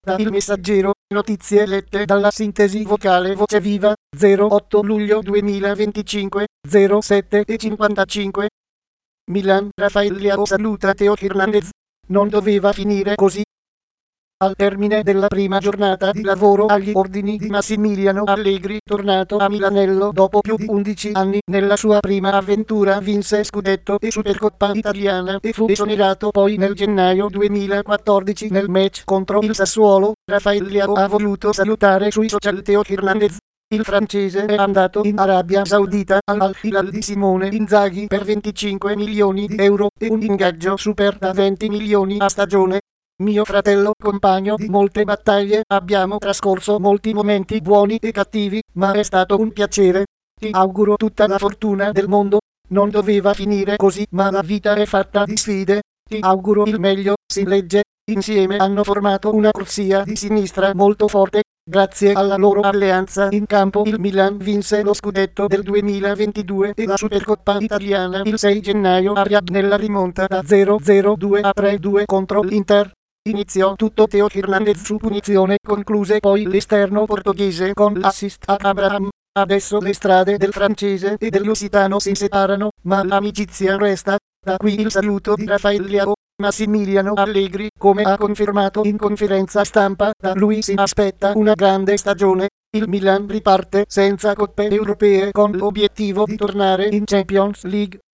Da Il Messaggero, notizie lette dalla sintesi vocale Voce Viva, 08 luglio 2025, 07:55. Milan, Rafael Leao saluta Teo Hernandez. Non doveva finire così. Al termine della prima giornata di lavoro agli ordini di Massimiliano Allegri, tornato a Milanello dopo più di 11 anni, nella sua prima avventura vinse scudetto e Supercoppa italiana e fu esonerato poi nel gennaio 2014 nel match contro il Sassuolo. Rafael Leao ha voluto salutare sui social Teo Hernandez. Il francese è andato in Arabia Saudita all'Al Hilal di Simone Inzaghi per 25 milioni di euro e un ingaggio super da 20 milioni a stagione. Mio fratello, compagno di molte battaglie, abbiamo trascorso molti momenti buoni e cattivi, ma è stato un piacere. Ti auguro tutta la fortuna del mondo. Non doveva finire così, ma la vita è fatta di sfide. Ti auguro il meglio, si legge. Insieme hanno formato una corsia di sinistra molto forte. Grazie alla loro alleanza in campo il Milan vinse lo scudetto del 2022 e la Supercoppa italiana il 6 gennaio a Riyadh nella rimonta da 0-0-2 a 3-2 contro l'Inter. Iniziò tutto Teo Hernandez su punizione, concluse poi l'esterno portoghese con l'assist a Abraham. Adesso le strade del francese e del lusitano si separano, ma l'amicizia resta. Da qui il saluto di Rafael Leao. Massimiliano Allegri, come ha confermato in conferenza stampa, da lui si aspetta una grande stagione. Il Milan riparte senza coppe europee con l'obiettivo di tornare in Champions League.